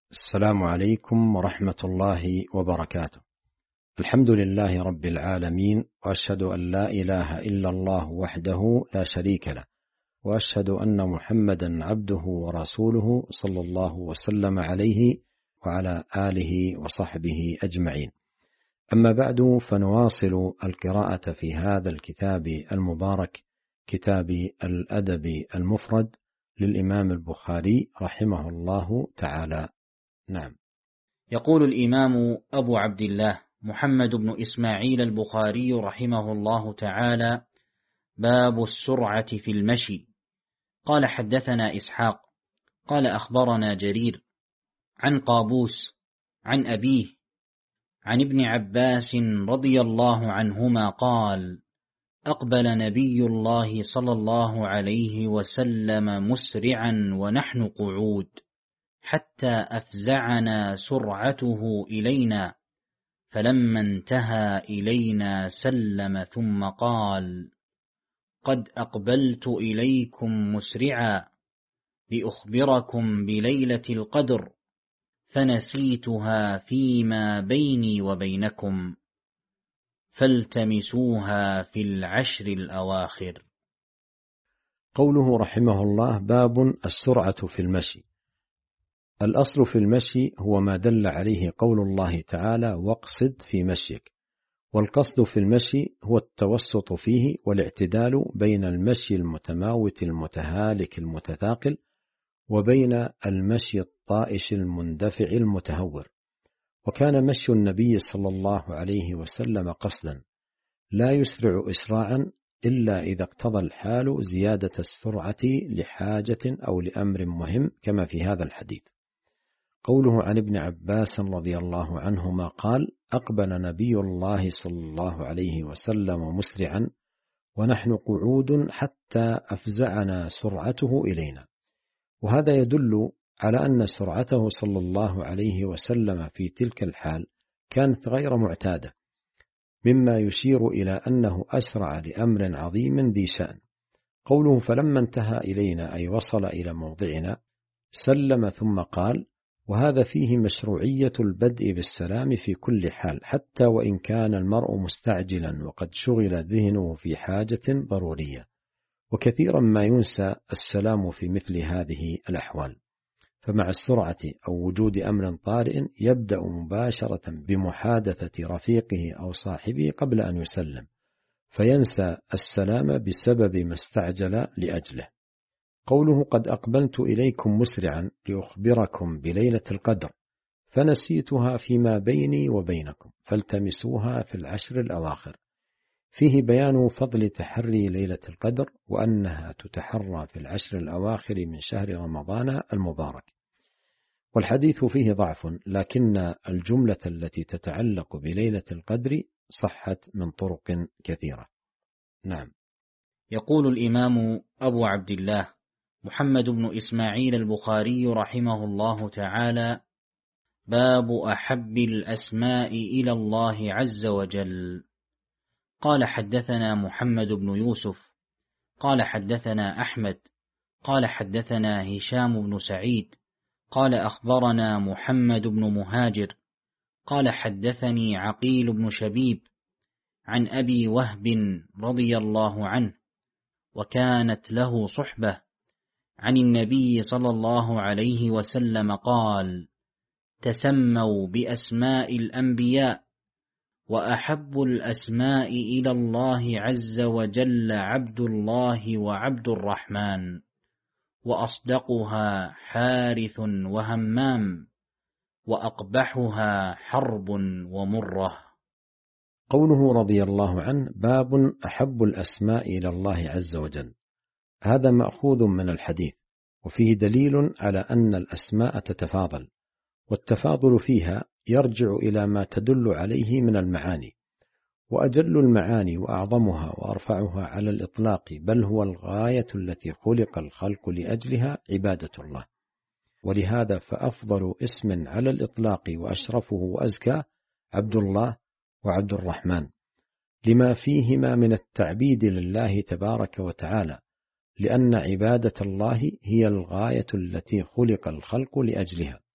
السلام عليكم ورحمة الله وبركاته. الحمد لله رب العالمين، وأشهد أن لا إله إلا الله وحده لا شريك له، وأشهد أن محمدا عبده ورسوله صلى الله وسلم عليه وعلى آله وصحبه أجمعين. أما بعد، فنواصل القراءة في هذا الكتاب المبارك، كتاب الأدب المفرد للإمام البخاري رحمه الله تعالى. نعم. يقول الإمام أبو عبد الله محمد بن إسماعيل البخاري رحمه الله تعالى: باب السرعة في المشي. قال: حدثنا إسحاق قال: أخبرنا جرير عن قابوس عن أبيه عن ابن عباس رضي الله عنهما قال: أقبل نبي الله صلى الله عليه وسلم مسرعا ونحن قعود، حتى أفزعنا سرعته إلينا، فلما انتهى إلينا سلم ثم قال: قد أقبلت إليكم مسرعا لأخبركم بليلة القدر، فنسيتها فيما بيني وبينكم، فالتمسوها في العشر الأواخر. قوله رحمه الله: باب السرعة في المشي. الأصل في المشي هو ما دل عليه قول الله تعالى: واقصد في مشيك. والقصد في المشي هو التوسط فيه والاعتدال بين المشي المتماوت المتهالك المتثاقل وبين المشي الطائش المندفع المتهور. وكان مشي النبي صلى الله عليه وسلم قصدا، لا يسرع إسراعا إلا إذا اقتضى الحال زيادة السرعة لحاجة أو لأمر مهم، كما في هذا الحديث. قوله عن ابن عباس رضي الله عنهما قال: أقبل نبي الله صلى الله عليه وسلم مسرعا ونحن قعود حتى أفزعنا سرعته إلينا. وهذا يدل على أن سرعته صلى الله عليه وسلم في تلك الحال كانت غير معتادة، مما يشير إلى أنه أسرع لأمر عظيم ذي شأن. قوله فلما انتهى إلينا أي وصل إلى موضعنا سلم ثم قال، وهذا فيه مشروعية البدء بالسلام في كل حال، حتى وإن كان المرء مستعجلا وقد شغل ذهنه في حاجة ضرورية، وكثيرا ما ينسى السلام في مثل هذه الأحوال. فمع السرعة أو وجود أمر طارئ يبدأ مباشرة بمحادثة رفيقه أو صاحبه قبل أن يسلم، فينسى السلام بسبب ما استعجل لأجله. قوله قد أقبلت إليكم مسرعا لأخبركم بليلة القدر، فنسيتها فيما بيني وبينكم، فالتمسوها في العشر الأواخر. فيه بيان فضل تحري ليلة القدر، وأنها تتحرى في العشر الأواخر من شهر رمضان المبارك. والحديث فيه ضعف، لكن الجملة التي تتعلق بليلة القدر صحت من طرق كثيرة. نعم. يقول الإمام أبو عبد الله محمد بن إسماعيل البخاري رحمه الله تعالى: باب أحب الأسماء إلى الله عز وجل. قال: حدثنا محمد بن يوسف قال: حدثنا أحمد قال: حدثنا هشام بن سعيد قال: أخبرنا محمد بن مهاجر قال: حدثني عقيل بن شبيب عن أبي وهب رضي الله عنه، وكانت له صحبة، عن النبي صلى الله عليه وسلم قال: تسموا بأسماء الأنبياء، وأحب الأسماء إلى الله عز وجل عبد الله وعبد الرحمن، وأصدقها حارث وهمام، وأقبحها حرب ومرة. قوله رضي الله عنه: باب أحب الأسماء إلى الله عز وجل، هذا مأخوذ من الحديث، وفيه دليل على أن الأسماء تتفاضل، والتفاضل فيها يرجع إلى ما تدل عليه من المعاني، وأجل المعاني وأعظمها وأرفعها على الإطلاق، بل هو الغاية التي خلق الخلق لأجلها، عبادة الله. ولهذا فأفضل اسم على الإطلاق وأشرفه وأزكاه عبد الله وعبد الرحمن، لما فيهما من التعبيد لله تبارك وتعالى، لأن عبادة الله هي الغاية التي خلق الخلق لأجلها.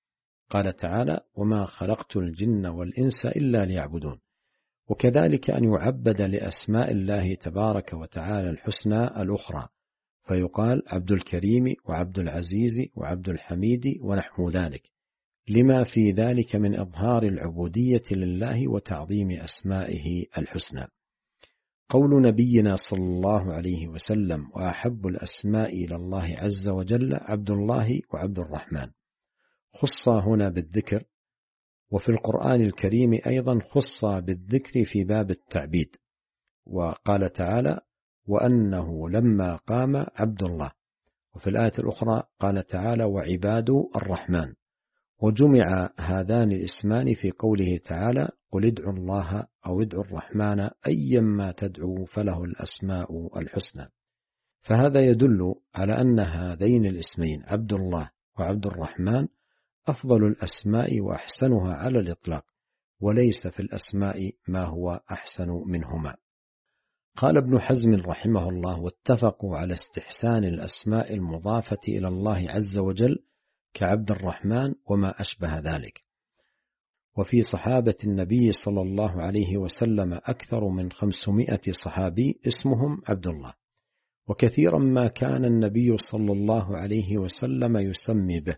قال تعالى: وما خلقت الجن والإنس إلا ليعبدون. وكذلك أن يعبد لأسماء الله تبارك وتعالى الحسنى الأخرى، فيقال عبد الكريم وعبد العزيز وعبد الحميد ونحو ذلك، لما في ذلك من إظهار العبودية لله وتعظيم أسمائه الحسنى. قول نبينا صلى الله عليه وسلم: وأحب الأسماء إلى الله عز وجل عبد الله وعبد الرحمن، خص هنا بالذكر، وفي القرآن الكريم أيضا خص بالذكر في باب التعبيد، وقال تعالى: وأنه لما قام عبد الله. وفي الآية الأخرى قال تعالى: وعباد الرحمن. وجمع هذان الاسمان في قوله تعالى: قل ادعوا الله أو ادعوا الرحمن أيما تدعوا فله الأسماء الحسنى. فهذا يدل على أن هذين الاسمين عبد الله وعبد الرحمن أفضل الأسماء وأحسنها على الإطلاق، وليس في الأسماء ما هو أحسن منهما. قال ابن حزم رحمه الله: واتفقوا على استحسان الأسماء المضافة إلى الله عز وجل كعبد الرحمن وما أشبه ذلك. وفي صحابة النبي صلى الله عليه وسلم أكثر من 500 صحابي اسمهم عبد الله، وكثيرا ما كان النبي صلى الله عليه وسلم يسمي به،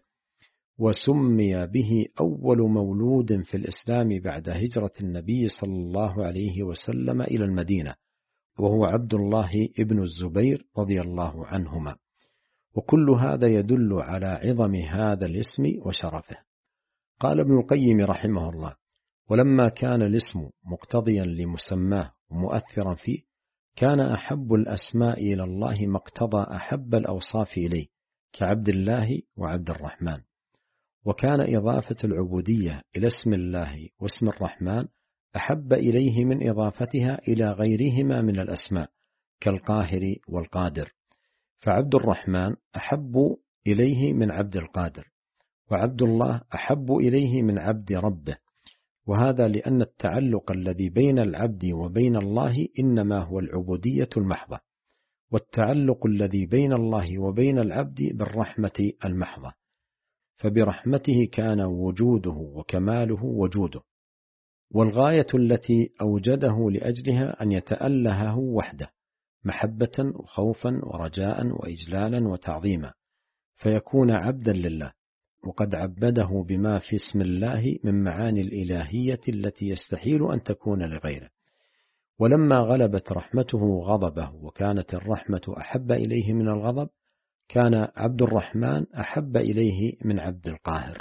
وسمي به أول مولود في الإسلام بعد هجرة النبي صلى الله عليه وسلم إلى المدينة، وهو عبد الله ابن الزبير رضي الله عنهما. وكل هذا يدل على عظم هذا الاسم وشرفه. قال ابن القيم رحمه الله: ولما كان الاسم مقتضيا لمسماه ومؤثرا فيه، كان أحب الأسماء إلى الله ما اقتضى أحب الأوصاف إليه كعبد الله وعبد الرحمن. وكان إضافة العبودية إلى اسم الله واسم الرحمن أحب إليه من إضافتها إلى غيرهما من الأسماء كالقاهر والقادر، فعبد الرحمن أحب إليه من عبد القادر، وعبد الله أحب إليه من عبد ربه. وهذا لأن التعلق الذي بين العبد وبين الله إنما هو العبودية المحضة، والتعلق الذي بين الله وبين العبد بالرحمة المحضة، فبرحمته كان وجوده وكماله وجوده، والغاية التي أوجده لأجلها أن يتألهه وحده محبة وخوفا ورجاء وإجلالا وتعظيما، فيكون عبدا لله، وقد عبده بما في اسم الله من معاني الإلهية التي يستحيل أن تكون لغيره. ولما غلبت رحمته غضبه وكانت الرحمة أحب إليه من الغضب، كان عبد الرحمن أحب إليه من عبد القاهر.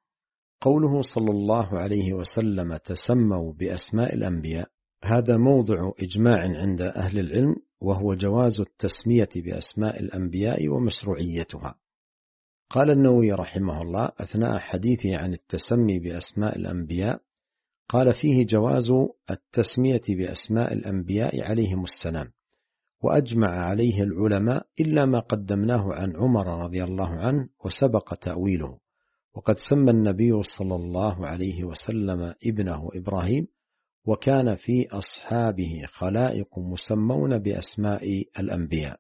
قوله صلى الله عليه وسلم: تسموا بأسماء الأنبياء، هذا موضع إجماع عند أهل العلم، وهو جواز التسمية بأسماء الأنبياء ومشروعيتها. قال النووي رحمه الله أثناء حديثه عن التسمي بأسماء الأنبياء: قال فيه جواز التسمية بأسماء الأنبياء عليهم السلام، وأجمع عليه العلماء إلا ما قدمناه عن عمر رضي الله عنه وسبق تأويله. وقد سمى النبي صلى الله عليه وسلم ابنه إبراهيم، وكان في أصحابه خلائق مسمون بأسماء الأنبياء.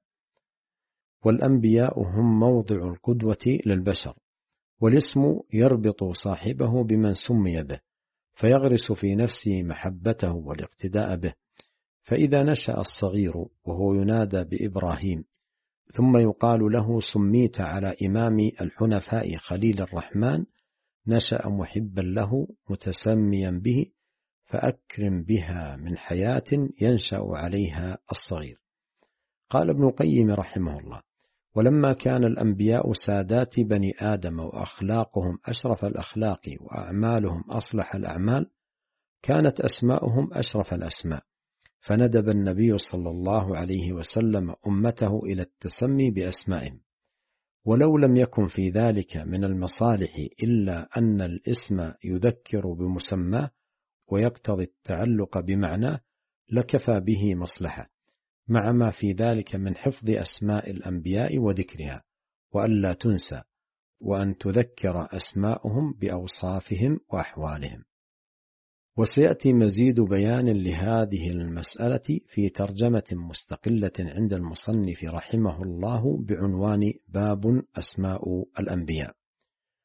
والأنبياء هم موضع القدوة للبشر، والاسم يربط صاحبه بمن سمي به، فيغرس في نفسه محبته والاقتداء به. فإذا نشأ الصغير وهو ينادى بإبراهيم، ثم يقال له: سميت على إمام الحنفاء خليل الرحمن، نشأ محبا له متسميا به، فأكرم بها من حياة ينشأ عليها الصغير. قال ابن القيم رحمه الله: ولما كان الأنبياء سادات بني آدم وأخلاقهم أشرف الأخلاق وأعمالهم أصلح الأعمال، كانت أسماؤهم أشرف الأسماء، فندب النبي صلى الله عليه وسلم أمته إلى التسمي بأسمائهم. ولو لم يكن في ذلك من المصالح إلا أن الاسم يذكر بمسماه ويقتضي التعلق بمعناه، لكفى به مصلحة، مع ما في ذلك من حفظ أسماء الأنبياء وذكرها، وألا تنسى، وأن تذكر أسماءهم بأوصافهم وأحوالهم. وسيأتي مزيد بيان لهذه المسألة في ترجمة مستقلة عند المصنف رحمه الله بعنوان: باب أسماء الأنبياء.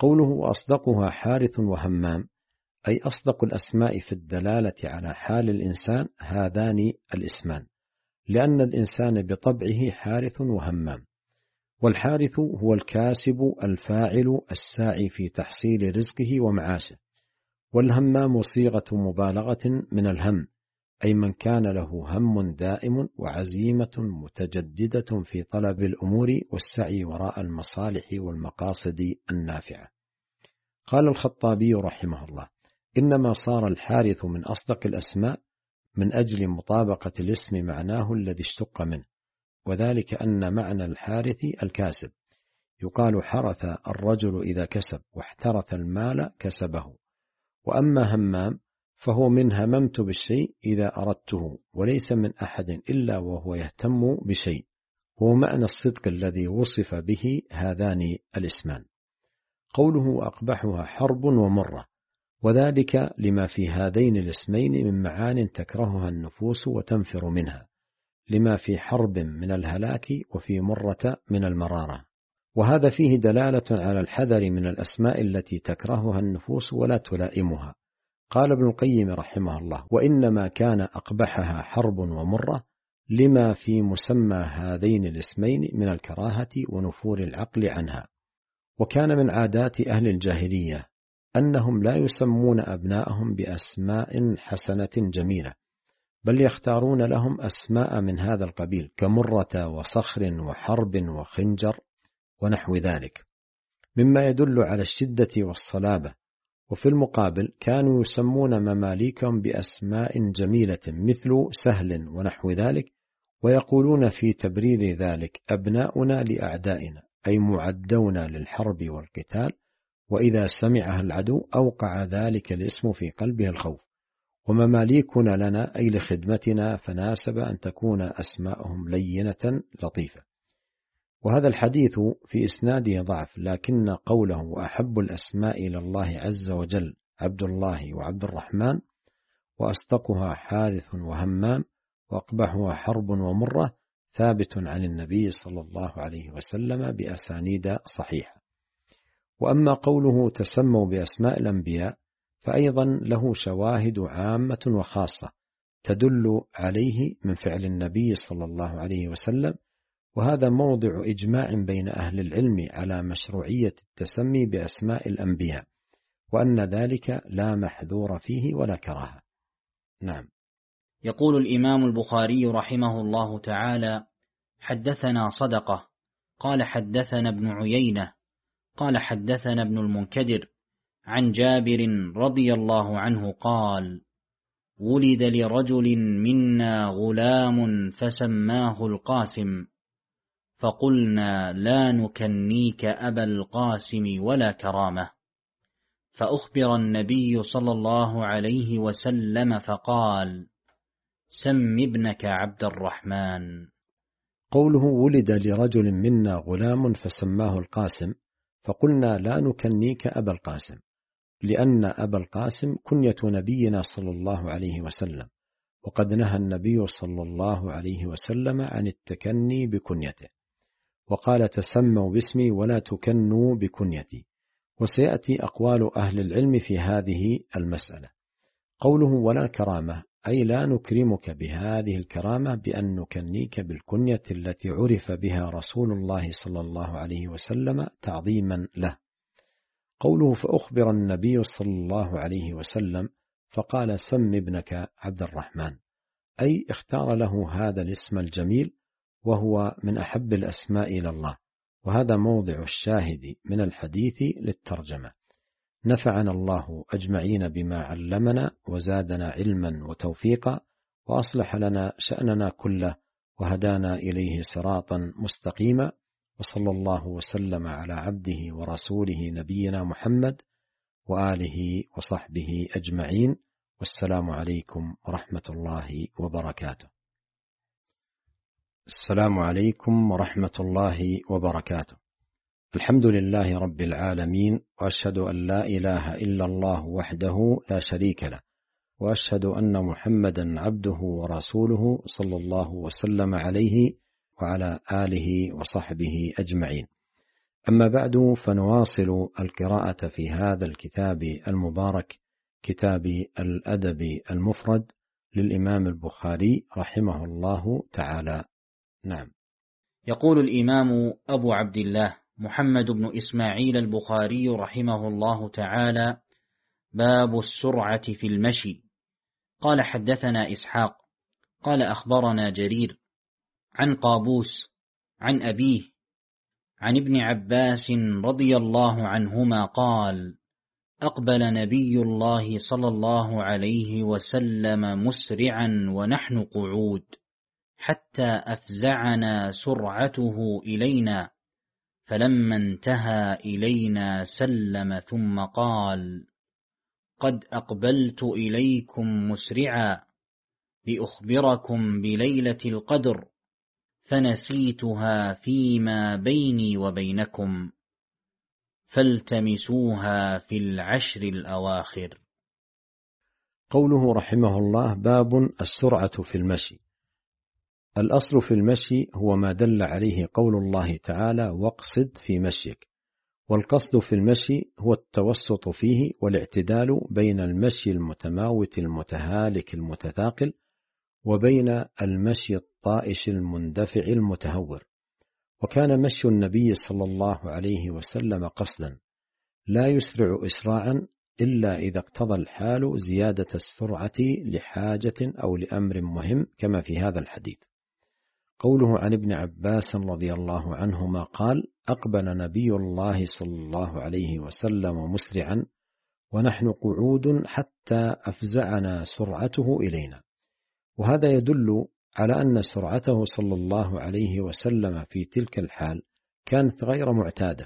قوله وأصدقها حارث وهمام، أي أصدق الأسماء في الدلالة على حال الإنسان هذان الاسمان، لأن الإنسان بطبعه حارث وهمام. والحارث هو الكاسب الفاعل الساعي في تحصيل رزقه ومعاشه، والهمام صيغة مبالغة من الهم، أي من كان له هم دائم وعزيمة متجددة في طلب الأمور والسعي وراء المصالح والمقاصد النافعة. قال الخطابي رحمه الله: إنما صار الحارث من أصدق الأسماء من أجل مطابقة الاسم معناه الذي اشتق منه، وذلك أن معنى الحارث الكاسب، يقال حرث الرجل إذا كسب، واحترث المال كسبه. وأما همام فهو من هممت بالشيء إذا أردته، وليس من أحد إلا وهو يهتم بشيء، هو معنى الصدق الذي وصف به هذان الاسمان. قوله أقبحها حرب ومرة، وذلك لما في هذين الاسمين من معان تكرهها النفوس وتنفر منها، لما في حرب من الهلاك وفي مرة من المرارة. وهذا فيه دلالة على الحذر من الأسماء التي تكرهها النفوس ولا تلائمها. قال ابن القيم رحمه الله: وإنما كان أقبحها حرب ومرة لما في مسمى هذين الاسمين من الكراهة ونفور العقل عنها. وكان من عادات أهل الجاهلية أنهم لا يسمون أبناءهم بأسماء حسنة جميلة، بل يختارون لهم أسماء من هذا القبيل كمرة وصخر وحرب وخنجر ونحو ذلك، مما يدل على الشدة والصلابة. وفي المقابل كانوا يسمون مماليكهم بأسماء جميلة مثل سهل ونحو ذلك، ويقولون في تبرير ذلك: أبناؤنا لأعدائنا، أي معدون للحرب والقتال، وإذا سمعها العدو أوقع ذلك الاسم في قلبه الخوف. ومماليكنا لنا، أي لخدمتنا، فناسب أن تكون أسماءهم لينة لطيفة. وهذا الحديث في إسناده ضعف، لكن قوله وأحب الأسماء إلى الله عز وجل عبد الله وعبد الرحمن، وأصدقها حارث وهمام، وأقبحها حرب ومرة، ثابت عن النبي صلى الله عليه وسلم بأسانيد صحيحة. وأما قوله تسموا بأسماء الأنبياء فأيضا له شواهد عامة وخاصة تدل عليه من فعل النبي صلى الله عليه وسلم، وهذا موضع إجماع بين أهل العلم على مشروعية التسمي بأسماء الأنبياء، وأن ذلك لا محذور فيه ولا كراهة. نعم. يقول الإمام البخاري رحمه الله تعالى: حدثنا صدقة قال حدثنا ابن عيينة قال حدثنا ابن المنكدر عن جابر رضي الله عنه قال: ولد لرجل منا غلام فسماه القاسم، فقلنا لا نكنيك أبا القاسم ولا كرامة، فأخبر النبي صلى الله عليه وسلم فقال: سم ابنك عبد الرحمن. قوله ولد لرجل منا غلام فسماه القاسم، فقلنا لا نكنيك أبا القاسم، لأن أبا القاسم كنية نبينا صلى الله عليه وسلم، وقد نهى النبي صلى الله عليه وسلم عن التكني بكنيته، وقال: تسموا باسمي ولا تكنوا بكنيتي. وسيأتي أقوال أهل العلم في هذه المسألة. قوله ولا كرامة، أي لا نكرمك بهذه الكرامة بأن نكنيك بالكنية التي عرف بها رسول الله صلى الله عليه وسلم تعظيما له. قوله فأخبر النبي صلى الله عليه وسلم فقال: سم ابنك عبد الرحمن، أي اختار له هذا الاسم الجميل، وهو من أحب الأسماء إلى الله. وهذا موضع الشاهد من الحديث للترجمة. نفعنا الله أجمعين بما علمنا، وزادنا علما وتوفيقا، وأصلح لنا شأننا كله، وهدانا إليه صراطا مستقيما. وصلى الله وسلم على عبده ورسوله نبينا محمد وآله وصحبه أجمعين، والسلام عليكم ورحمة الله وبركاته. السلام عليكم ورحمة الله وبركاته. الحمد لله رب العالمين، وأشهد أن لا إله إلا الله وحده لا شريك له، وأشهد أن محمدا عبده ورسوله صلى الله وسلم عليه وعلى آله وصحبه أجمعين. أما بعد، فنواصل القراءة في هذا الكتاب المبارك، كتاب الأدب المفرد للإمام البخاري رحمه الله تعالى. نعم. يقول الإمام أبو عبد الله محمد بن إسماعيل البخاري رحمه الله تعالى: باب السرعة في المشي. قال حدثنا إسحاق قال أخبرنا جرير عن قابوس عن أبيه عن ابن عباس رضي الله عنهما قال: أقبل نبي الله صلى الله عليه وسلم مسرعا ونحن قعود، حتى أفزعنا سرعته إلينا، فلما انتهى إلينا سلم ثم قال: قد أقبلت إليكم مسرعا لأخبركم بليلة القدر، فنسيتها فيما بيني وبينكم، فالتمسوها في العشر الأواخر. قوله رحمه الله: باب السرعة في المشي. الأصل في المشي هو ما دل عليه قول الله تعالى: واقصد في مشيك. والقصد في المشي هو التوسط فيه والاعتدال بين المشي المتماوت المتهالك المتثاقل وبين المشي الطائش المندفع المتهور. وكان مشي النبي صلى الله عليه وسلم قصدا، لا يسرع إسراعا إلا إذا اقتضى الحال زيادة السرعة لحاجة أو لأمر مهم، كما في هذا الحديث. قوله عن ابن عباس رضي الله عنهما قال: أقبل نبي الله صلى الله عليه وسلم مسرعا ونحن قعود حتى أفزعنا سرعته إلينا. وهذا يدل على أن سرعته صلى الله عليه وسلم في تلك الحال كانت غير معتادة،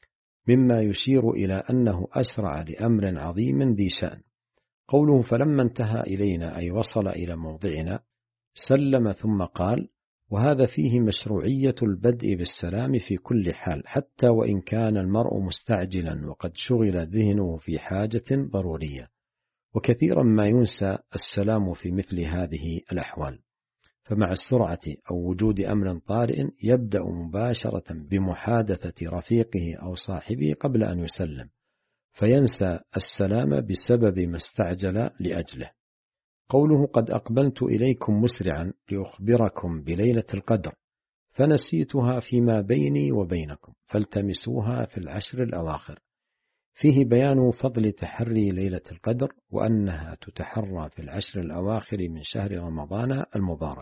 مما يشير إلى أنه أسرع لأمر عظيم ذي شأن. قوله فلما انتهى إلينا أي وصل إلى موضعنا سلم ثم قال، وهذا فيه مشروعية البدء بالسلام في كل حال، حتى وإن كان المرء مستعجلا وقد شغل ذهنه في حاجة ضرورية. وكثيرا ما ينسى السلام في مثل هذه الأحوال، فمع السرعة أو وجود أمر طارئ يبدأ مباشرة بمحادثة رفيقه أو صاحبه قبل أن يسلم، فينسى السلام بسبب ما استعجل لأجله. قوله قد أقبلت إليكم مسرعا لأخبركم بليلة القدر، فنسيتها فيما بيني وبينكم، فالتمسوها في العشر الأواخر. فيه بيان فضل تحري ليلة القدر، وأنها تتحرى في العشر الأواخر من شهر رمضان المبارك.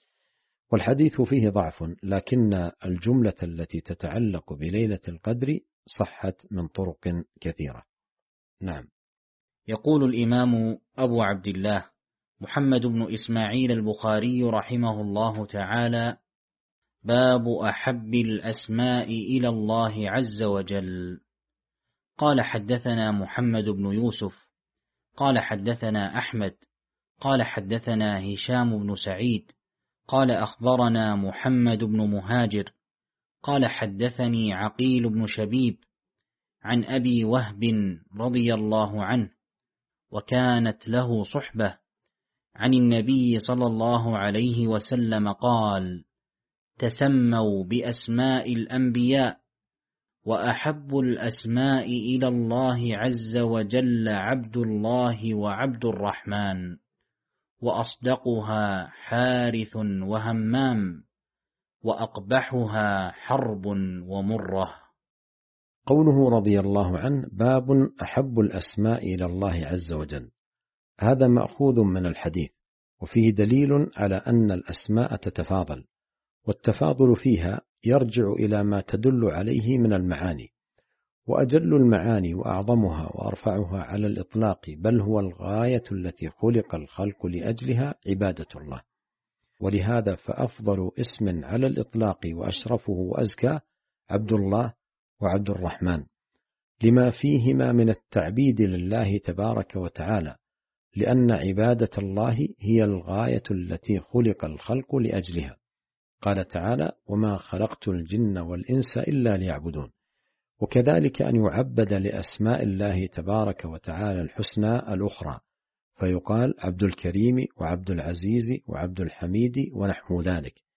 والحديث فيه ضعف، لكن الجملة التي تتعلق بليلة القدر صحت من طرق كثيرة. نعم. يقول الإمام أبو عبد الله محمد بن إسماعيل البخاري رحمه الله تعالى: باب أحب الأسماء إلى الله عز وجل. قال حدثنا محمد بن يوسف قال حدثنا أحمد قال حدثنا هشام بن سعيد قال أخبرنا محمد بن مهاجر قال حدثني عقيل بن شبيب عن أبي وهب رضي الله عنه، وكانت له صحبة، عن النبي صلى الله عليه وسلم قال: تسموا بأسماء الأنبياء، وأحب الأسماء إلى الله عز وجل عبد الله وعبد الرحمن، وأصدقها حارث وهمام، وأقبحها حرب ومرة. قوله رضي الله عنه: باب أحب الأسماء إلى الله عز وجل. هذا مأخوذ من الحديث، وفيه دليل على أن الأسماء تتفاضل، والتفاضل فيها يرجع إلى ما تدل عليه من المعاني. وأجل المعاني وأعظمها وأرفعها على الإطلاق، بل هو الغاية التي خلق الخلق لأجلها، عبادة الله. ولهذا فأفضل اسم على الإطلاق وأشرفه وأزكاه عبد الله وعبد الرحمن، لما فيهما من التعبيد لله تبارك وتعالى، لأن عبادة الله هي الغاية التي خلق الخلق لأجلها. قال تعالى: وما خلقت الجن والإنس إلا ليعبدون. وكذلك أن يعبد لأسماء الله تبارك وتعالى الحسنى الأخرى، فيقال عبد الكريم وعبد العزيز وعبد الحميد ونحو ذلك،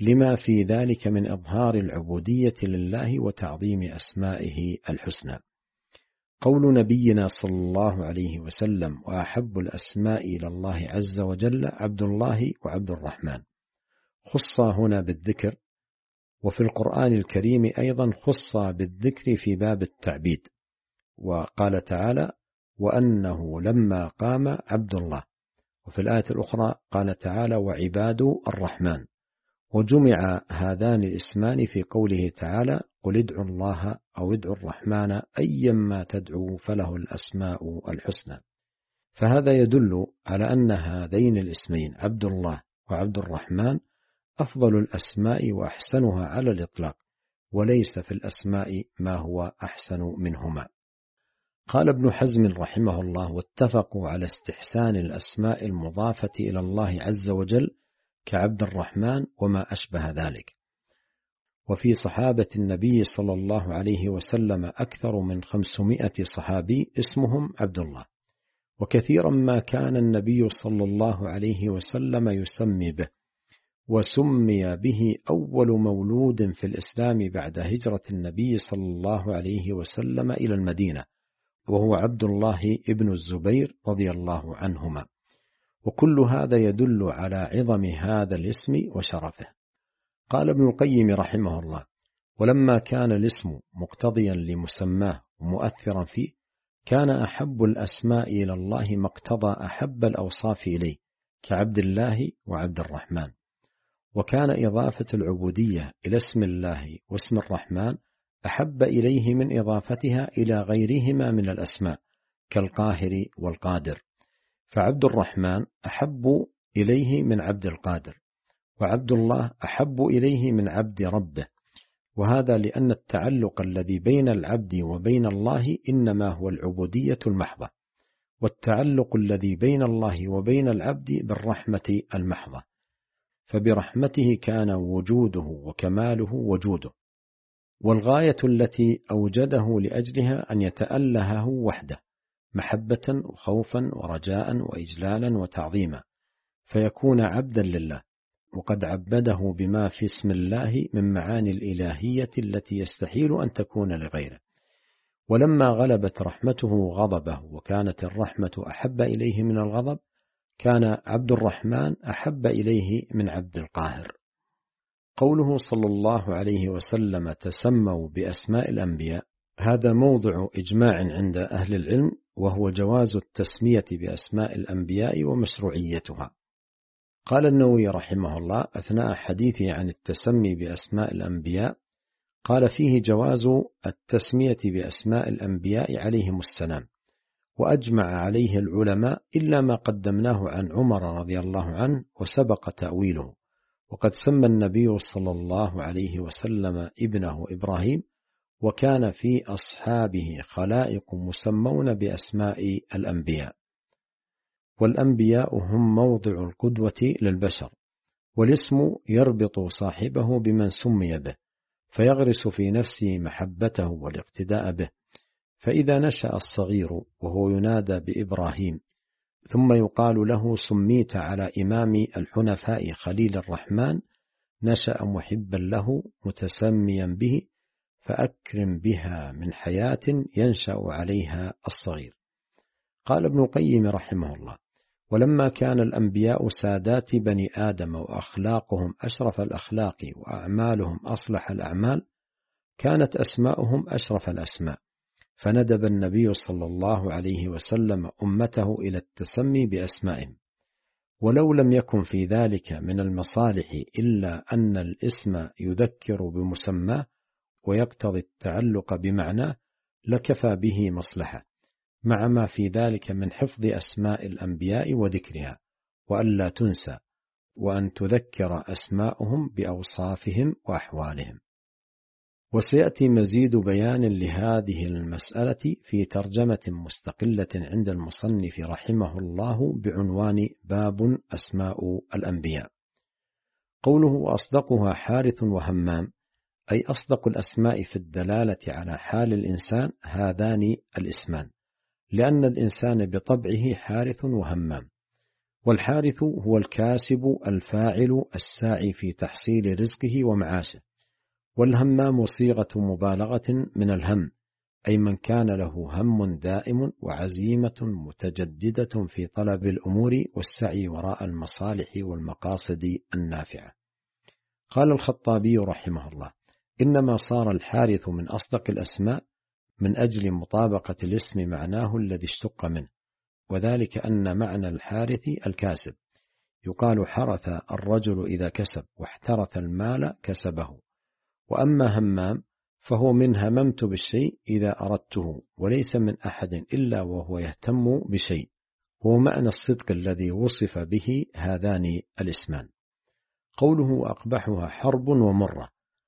لما في ذلك من إظهار العبودية لله وتعظيم أسمائه الحسنى. قول نبينا صلى الله عليه وسلم: وأحب الأسماء إلى الله عز وجل عبد الله وعبد الرحمن، خص هنا بالذكر، وفي القرآن الكريم أيضا خص بالذكر في باب التعبيد، وقال تعالى: وأنه لما قام عبد الله. وفي الآية الأخرى قال تعالى: وعباد الرحمن. وجمع هذان الاسمان في قوله تعالى: قل ادعوا الله أو ادعوا الرحمن أيما تدعوا فله الأسماء الحسنى. فهذا يدل على أن هذين الاسمين عبد الله وعبد الرحمن أفضل الأسماء وأحسنها على الإطلاق، وليس في الأسماء ما هو أحسن منهما. قال ابن حزم رحمه الله: واتفقوا على استحسان الأسماء المضافة إلى الله عز وجل كعبد الرحمن وما أشبه ذلك. وفي صحابة النبي صلى الله عليه وسلم أكثر من 500 صحابي اسمهم عبد الله، وكثيرا ما كان النبي صلى الله عليه وسلم يسمي به، وسمي به أول مولود في الإسلام بعد هجرة النبي صلى الله عليه وسلم إلى المدينة، وهو عبد الله ابن الزبير رضي الله عنهما. وكل هذا يدل على عظم هذا الاسم وشرفه. قال ابن القيم رحمه الله: ولما كان الاسم مقتضيا لمسماه ومؤثرا فيه، كان أحب الأسماء إلى الله ما اقتضى أحب الأوصاف إليه كعبد الله وعبد الرحمن. وكان إضافة العبودية إلى اسم الله واسم الرحمن أحب إليه من إضافتها إلى غيرهما من الأسماء كالقاهر والقادر، فعبد الرحمن أحب إليه من عبد القادر، وعبد الله أحب إليه من عبد ربه. وهذا لأن التعلق الذي بين العبد وبين الله إنما هو العبودية المحضة، والتعلق الذي بين الله وبين العبد بالرحمة المحضة، فبرحمته كان وجوده وكماله وجوده، والغاية التي أوجده لأجلها أن يتألهه وحده محبة وخوفا ورجاء وإجلالا وتعظيما، فيكون عبدا لله، وقد عبده بما في اسم الله من معاني الإلهية التي يستحيل أن تكون لغيره. ولما غلبت رحمته غضبه وكانت الرحمة أحب إليه من الغضب، كان عبد الرحمن أحب إليه من عبد القاهر. قوله صلى الله عليه وسلم: تسموا بأسماء الأنبياء، هذا موضع إجماع عند أهل العلم، وهو جواز التسمية بأسماء الأنبياء ومشروعيتها. قال النووي رحمه الله أثناء حديثه عن التسمي بأسماء الأنبياء: قال فيه جواز التسمية بأسماء الأنبياء عليهم السلام، وأجمع عليه العلماء إلا ما قدمناه عن عمر رضي الله عنه وسبق تأويله. وقد سمى النبي صلى الله عليه وسلم ابنه إبراهيم، وكان في أصحابه خلائق مسمون بأسماء الأنبياء. والأنبياء هم موضع القدوة للبشر، والاسم يربط صاحبه بمن سمي به، فيغرس في نفسه محبته والاقتداء به. فإذا نشأ الصغير وهو ينادى بإبراهيم، ثم يقال له: سميت على إمام الحنفاء خليل الرحمن، نشأ محبا له متسميا به، فأكرم بها من حياة ينشأ عليها الصغير. قال ابن القيم رحمه الله: ولما كان الأنبياء سادات بني آدم وأخلاقهم أشرف الأخلاق وأعمالهم أصلح الأعمال، كانت أسماؤهم أشرف الأسماء، فندب النبي صلى الله عليه وسلم أمته إلى التسمي بأسمائهم. ولو لم يكن في ذلك من المصالح إلا أن الاسم يذكر بمسماه ويقتضي التعلق بمعناه، لكفى به مصلحة، مع ما في ذلك من حفظ أسماء الأنبياء وذكرها، وألا تنسى، وأن تذكر أسماؤهم بأوصافهم وأحوالهم. وسيأتي مزيد بيان لهذه المسألة في ترجمة مستقلة عند المصنف رحمه الله بعنوان باب أسماء الأنبياء. قوله: وأصدقها حارث وهمام، أي أصدق الأسماء في الدلالة على حال الإنسان هذان الاسمان، لأن الإنسان بطبعه حارث وهمام. والحارث هو الكاسب الفاعل الساعي في تحصيل رزقه ومعاشه. والهمام صيغة مبالغة من الهم، أي من كان له هم دائم وعزيمة متجددة في طلب الأمور والسعي وراء المصالح والمقاصد النافعة. قال الخطابي رحمه الله: إنما صار الحارث من أصدق الأسماء من أجل مطابقة الاسم معناه الذي اشتق منه، وذلك أن معنى الحارث الكاسب، يقال حرث الرجل إذا كسب، واحترث المال كسبه. وأما همام فهو من هممت بالشيء إذا أردته، وليس من أحد إلا وهو يهتم بشيء، هو معنى الصدق الذي وصف به هذان الاسمان. قوله أقبحها حرب ومرة،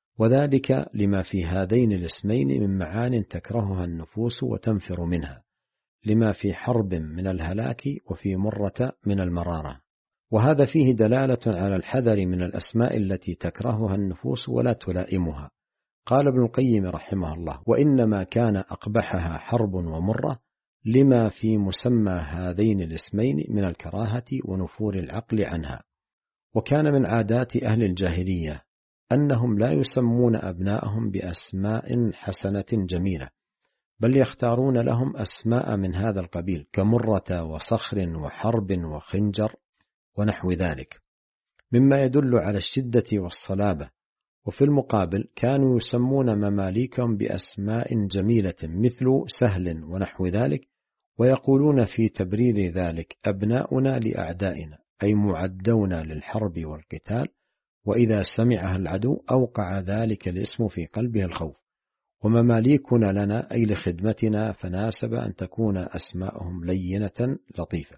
وذلك لما في هذين الاسمين من معان تكرهها النفوس وتنفر منها، لما في حرب من الهلاك وفي مرة من المرارة. وهذا فيه دلالة على الحذر من الأسماء التي تكرهها النفوس ولا تلائمها. قال ابن القيم رحمه الله: وإنما كان أقبحها حرب ومرة لما في مسمى هذين الاسمين من الكراهة ونفور العقل عنها. وكان من عادات أهل الجاهلية أنهم لا يسمون أبناءهم بأسماء حسنة جميلة، بل يختارون لهم أسماء من هذا القبيل كمرة وصخر وحرب وخنجر ونحو ذلك، مما يدل على الشدة والصلابة. وفي المقابل كانوا يسمون مماليكهم بأسماء جميلة مثل سهل ونحو ذلك، ويقولون في تبرير ذلك: أبناؤنا لأعدائنا، أي معدون للحرب والقتال، وإذا سمعها العدو أوقع ذلك الاسم في قلبه الخوف. ومماليكنا لنا، أي لخدمتنا، فناسب أن تكون أسماءهم لينة لطيفة.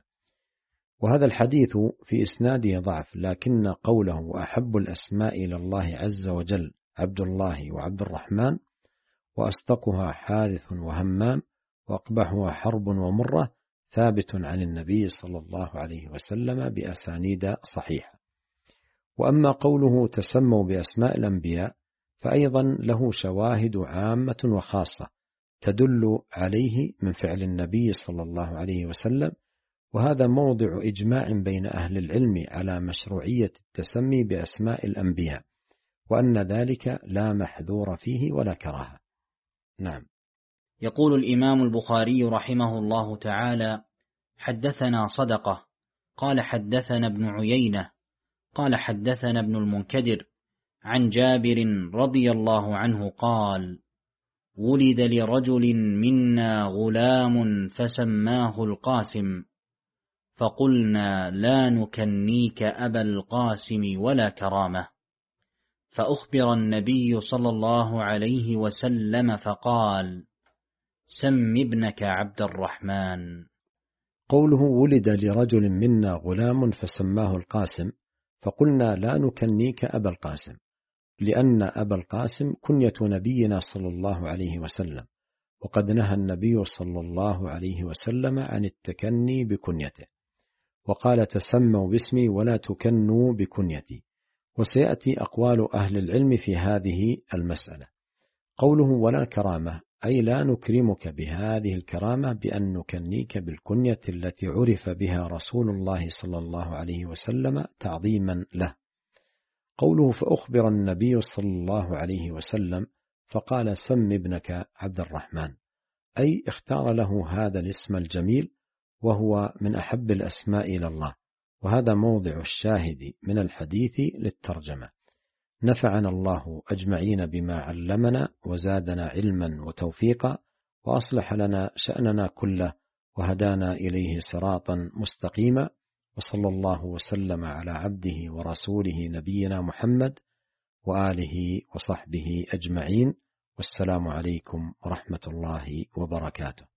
وهذا الحديث في إسناده ضعف، لكن قوله: وأحب الأسماء إلى الله عز وجل عبد الله وعبد الرحمن، وأصدقها حارث وهمام، وأقبحها حرب ومرة، ثابت عن النبي صلى الله عليه وسلم بأسانيد صحيحة. وأما قوله تسموا بأسماء الأنبياء فأيضا له شواهد عامة وخاصة تدل عليه من فعل النبي صلى الله عليه وسلم، وهذا موضع إجماع بين أهل العلم على مشروعية التسمي بأسماء الأنبياء، وأن ذلك لا محذور فيه ولا كراهة. نعم. يقول الإمام البخاري رحمه الله تعالى: حدثنا صدقة قال حدثنا ابن عيينة قال حدثنا ابن المنكدر عن جابر رضي الله عنه قال: ولد لرجل منا غلام فسماه القاسم، فقلنا لا نكنيك أبا القاسم ولا كرامة، فأخبر النبي صلى الله عليه وسلم فقال: سم ابنك عبد الرحمن. قوله ولد لرجل منا غلام فسماه القاسم، فقلنا لا نكنيك أبا القاسم، لأن أبا القاسم كنية نبينا صلى الله عليه وسلم، وقد نهى النبي صلى الله عليه وسلم عن التكني بكنيته، وقال: تسموا باسمي ولا تكنوا بكنيتي. وسيأتي أقوال أهل العلم في هذه المسألة. قوله ولا كرامة، أي لا نكرمك بهذه الكرامة بأن نكنيك بالكنية التي عرف بها رسول الله صلى الله عليه وسلم تعظيما له. قوله فأخبر النبي صلى الله عليه وسلم فقال: سم ابنك عبد الرحمن، أي اختار له هذا الاسم الجميل، وهو من أحب الأسماء إلى الله. وهذا موضع الشاهد من الحديث للترجمة. نفعنا الله أجمعين بما علمنا، وزادنا علما وتوفيقا، وأصلح لنا شأننا كله، وهدانا إليه صراطا مستقيما. وصلى الله وسلم على عبده ورسوله نبينا محمد وآله وصحبه أجمعين، والسلام عليكم ورحمة الله وبركاته.